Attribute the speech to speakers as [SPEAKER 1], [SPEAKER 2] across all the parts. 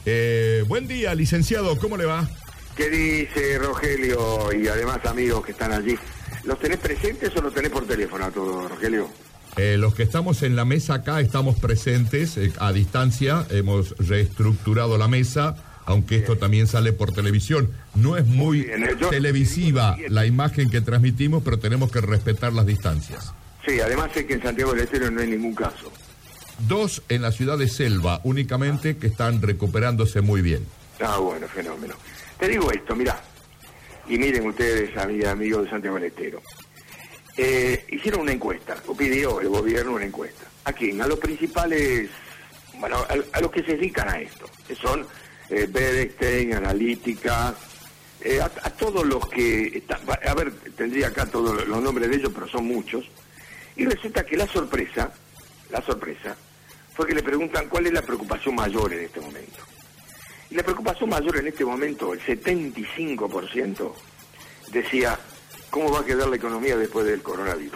[SPEAKER 1] Buen día, licenciado, ¿cómo le va?
[SPEAKER 2] ¿Qué dice Rogelio y además amigos que están allí? ¿Los tenés presentes o los tenés por teléfono a todos, Rogelio?
[SPEAKER 1] Los que estamos en la mesa acá estamos presentes a distancia, hemos reestructurado la mesa, aunque esto también sale por televisión. No es muy televisiva la imagen que transmitimos, pero tenemos que respetar las distancias.
[SPEAKER 2] Sí, además sé que en Santiago del Estero no hay ningún caso. 2
[SPEAKER 1] en la ciudad de Selva, únicamente, que están recuperándose muy bien.
[SPEAKER 2] Ah, bueno, fenómeno. Te digo esto, mirá, y miren ustedes, amigos de Santiago del Estero. Hicieron una encuesta, o pidió el gobierno una encuesta. ¿A quién? A los principales, bueno, a los que se dedican a esto, que son Bernstein, Analítica, a todos los que están, a ver, tendría acá todos los nombres de ellos, pero son muchos, y resulta que la sorpresa fue que le preguntan cuál es la preocupación mayor en este momento. Y la preocupación mayor en este momento, el 75%, decía, ¿cómo va a quedar la economía después del coronavirus?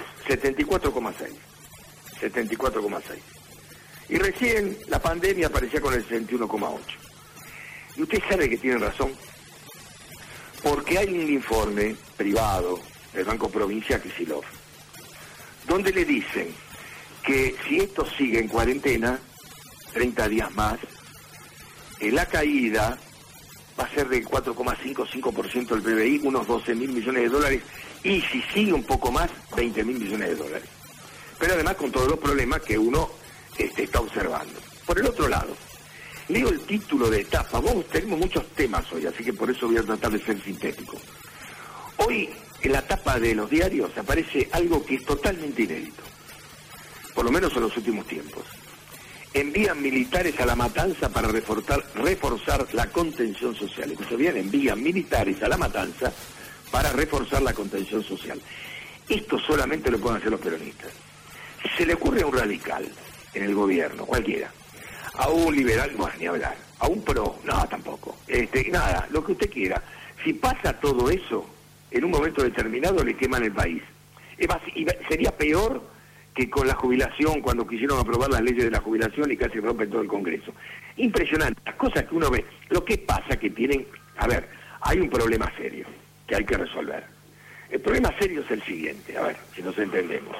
[SPEAKER 2] 74,6. Y recién la pandemia aparecía con el 61,8. Y usted sabe que tienen razón, porque hay un informe privado del Banco Provincia Kicillof, donde le dicen que si esto sigue en cuarentena, 30 días más, la caída va a ser del 4,5% del PBI, unos 12.000 millones de dólares, y si sigue un poco más, 20.000 millones de dólares. Pero además con todos los problemas que uno está observando. Por el otro lado, leo el título de etapa. Tenemos muchos temas hoy, así que por eso voy a tratar de ser sintético. Hoy, en la tapa de los diarios, aparece algo que es totalmente inédito, por lo menos en los últimos tiempos. Envían militares a La Matanza para reforzar la contención social. Escucha bien, envían militares a La Matanza para reforzar la contención social. Esto solamente lo pueden hacer los peronistas. Si se le ocurre a un radical en el gobierno, cualquiera, a un liberal, bueno, ni hablar, a un pro, no, tampoco, nada, lo que usted quiera. Si pasa todo eso, en un momento determinado le queman el país. Sería peor que con la jubilación, cuando quisieron aprobar las leyes de la jubilación y casi rompen todo el Congreso. Impresionante, las cosas que uno ve. Lo que pasa que tienen, a ver, hay un problema serio que hay que resolver. El problema serio es el siguiente, a ver, si nos entendemos.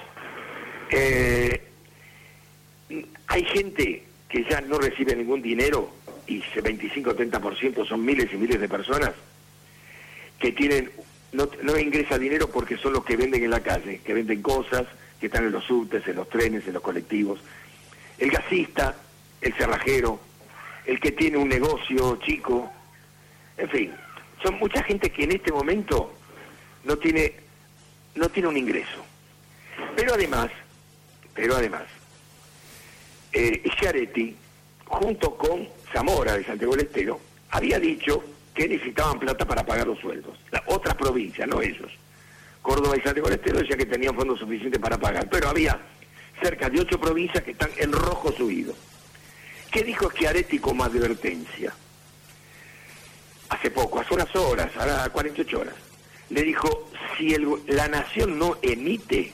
[SPEAKER 2] Hay gente que ya no recibe ningún dinero, y 25-30% son miles y miles de personas, que tienen, no ingresa dinero porque son los que venden en la calle, que venden cosas, que están en los subtes, en los trenes, en los colectivos. El gasista, el cerrajero, el que tiene un negocio chico, en fin, son mucha gente que en este momento no tiene un ingreso. Pero además, Schiaretti, junto con Zamora de Santiago del Estero, había dicho que necesitaban plata para pagar los sueldos. Las otras provincias, no ellos. Córdoba y Santiago del Estero decían que tenían fondos suficientes para pagar, pero había cerca de 8 provincias que están en rojo subido. ¿Qué dijo Schiaretti como advertencia? Hace poco, hace unas horas, ahora 48 horas, le dijo, si la nación no emite,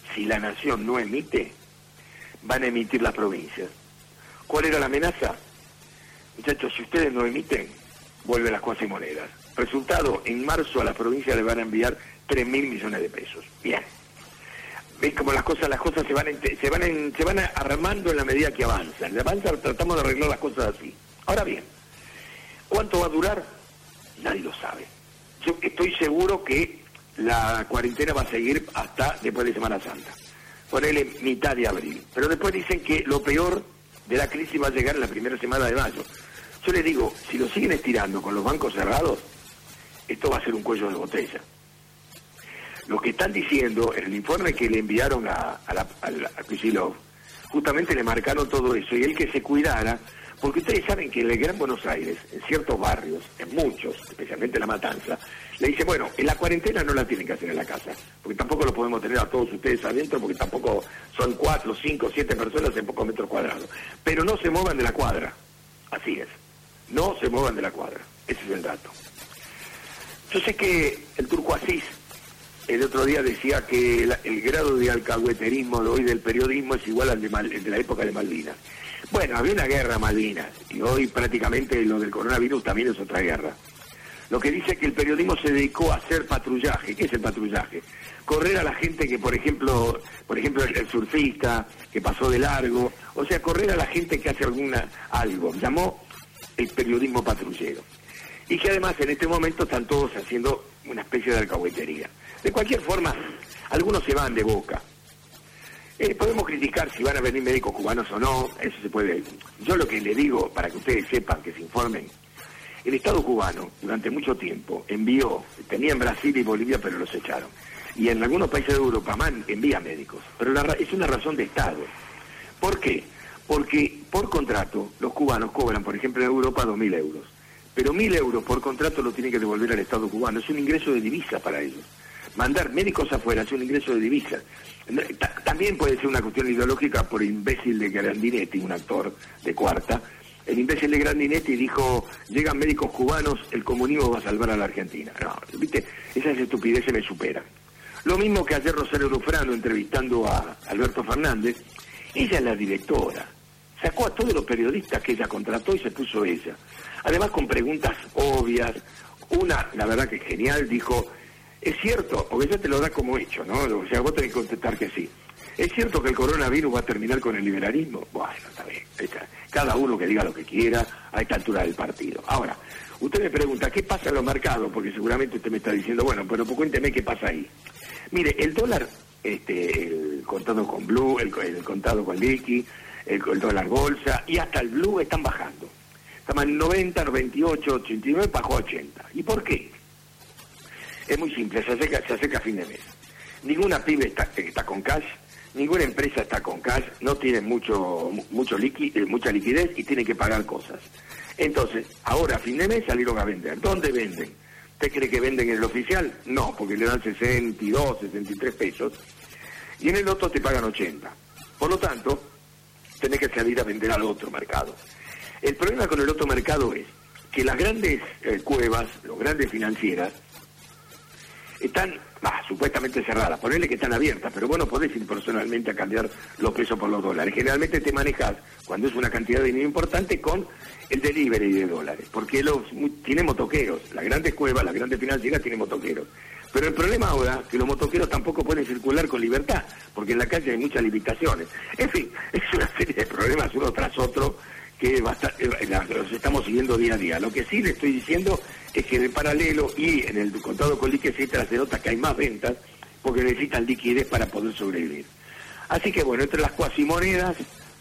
[SPEAKER 2] van a emitir las provincias. ¿Cuál era la amenaza? Muchachos, si ustedes no emiten, vuelven las cuasi monedas. Resultado, en marzo a las provincias les van a enviar 3.000 millones de pesos. Bien. ¿Ven cómo las cosas se van armando en la medida que avanzan? Tratamos de arreglar las cosas así. Ahora bien, ¿cuánto va a durar? Nadie lo sabe. Yo estoy seguro que la cuarentena va a seguir hasta después de Semana Santa. Ponele mitad de abril. Pero después dicen que lo peor de la crisis va a llegar en la primera semana de mayo. Yo les digo, si lo siguen estirando con los bancos cerrados, esto va a ser un cuello de botella. Lo que están diciendo en el informe que le enviaron a Kicillof, justamente le marcaron todo eso, y él que se cuidara, porque ustedes saben que en el Gran Buenos Aires, en ciertos barrios, en muchos, especialmente La Matanza, le dice, bueno, en la cuarentena no la tienen que hacer en la casa, porque tampoco lo podemos tener a todos ustedes adentro, porque tampoco son 4, 5, 7 personas en pocos metros cuadrados. Pero no se muevan de la cuadra, así es, no se muevan de la cuadra, ese es el dato. Yo sé que el Turco Asís el otro día decía que el grado de alcahueterismo de hoy del periodismo es igual al de la época de Malvinas. Bueno, había una guerra Malvinas, y hoy prácticamente lo del coronavirus también es otra guerra. Lo que dice es que el periodismo se dedicó a hacer patrullaje. ¿Qué es el patrullaje? Correr a la gente que, por ejemplo el surfista, que pasó de largo, o sea, correr a la gente que hace algo. Llamó el periodismo patrullero. Y que además en este momento están todos haciendo una especie de alcahuetería. De cualquier forma, algunos se van de boca. Podemos criticar si van a venir médicos cubanos o no, eso se puede. Yo lo que le digo, para que ustedes sepan, que se informen, el Estado cubano durante mucho tiempo tenía en Brasil y Bolivia, pero los echaron. Y en algunos países de Europa envía médicos, pero es una razón de Estado. ¿Por qué? Porque por contrato los cubanos cobran, por ejemplo en Europa, 2.000 euros. Pero 1.000 euros por contrato lo tienen que devolver al Estado cubano, es un ingreso de divisa para ellos. Mandar médicos afuera es un ingreso de divisa. También puede ser una cuestión ideológica por el imbécil de Grandinetti, un actor de Cuarta. El imbécil de Grandinetti dijo, llegan médicos cubanos, el comunismo va a salvar a la Argentina. No, ¿viste? Esas estupideces me superan. Lo mismo que ayer Rosario Lufrano entrevistando a Alberto Fernández, ella es la directora. Sacó a todos los periodistas que ella contrató y se puso ella. Además con preguntas obvias. Una, la verdad que es genial, dijo, es cierto, porque ella te lo da como hecho, ¿no? O sea, vos tenés que contestar que sí. ¿Es cierto que el coronavirus va a terminar con el liberalismo? Bueno, está bien. Cada uno que diga lo que quiera a esta altura del partido. Ahora, usted me pregunta, ¿qué pasa en los mercados? Porque seguramente usted me está diciendo, bueno, pero cuénteme qué pasa ahí. Mire, el dólar, el contado con Blue, el contado con Liqui, el dólar bolsa y hasta el Blue están bajando. Estaban en 90, 98, 89, bajó a 80. ¿Y por qué? Es muy simple, se acerca a fin de mes. Ninguna pyme está con cash, ninguna empresa está con cash, no tienen mucha liquidez y tienen que pagar cosas. Entonces, ahora a fin de mes salieron a vender. ¿Dónde venden? ¿Usted cree que venden en el oficial? No, porque le dan 62, 63 pesos. Y en el otro te pagan 80. Por lo tanto, tenés que salir a vender al otro mercado. El problema con el otro mercado es que las grandes cuevas, las grandes financieras, están supuestamente cerradas. Ponele que están abiertas, pero vos no podés ir personalmente a cambiar los pesos por los dólares. Generalmente te manejas, cuando es una cantidad de dinero importante, con el delivery de dólares, porque tienen motoqueros. Las grandes cuevas, las grandes financieras tienen motoqueros. Pero el problema ahora es que los motoqueros tampoco pueden circular con libertad, porque en la calle hay muchas limitaciones. En fin, es una serie de problemas uno tras otro que los estamos siguiendo día a día. Lo que sí le estoy diciendo es que en paralelo y en el contado con liquidez, etcétera, se nota que hay más ventas porque necesitan liquidez para poder sobrevivir. Así que bueno, entre las cuasimonedas,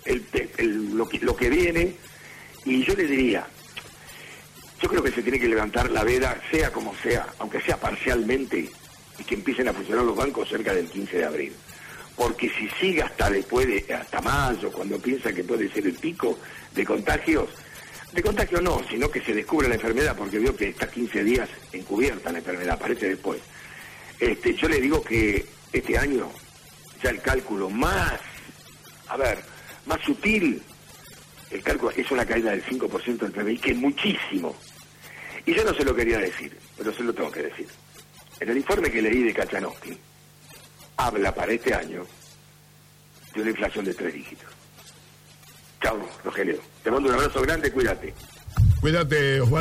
[SPEAKER 2] lo que viene, y yo le diría, yo creo que se tiene que levantar la veda, sea como sea, aunque sea parcialmente, y que empiecen a funcionar los bancos cerca del 15 de abril. Porque si sigue hasta mayo, cuando piensa que puede ser el pico de contagios no, sino que se descubre la enfermedad, porque veo que está 15 días encubierta la enfermedad, aparece después. Yo le digo que este año ya el cálculo más sutil, el cálculo es una caída del 5% del PBI, que es muchísimo. Y yo no se lo quería decir, pero se lo tengo que decir. En el informe que leí de Kachanowski, habla para este año de una inflación de 3 dígitos. Chao, Rogelio. Te mando un abrazo grande, cuídate.
[SPEAKER 1] Cuídate, Osvaldo.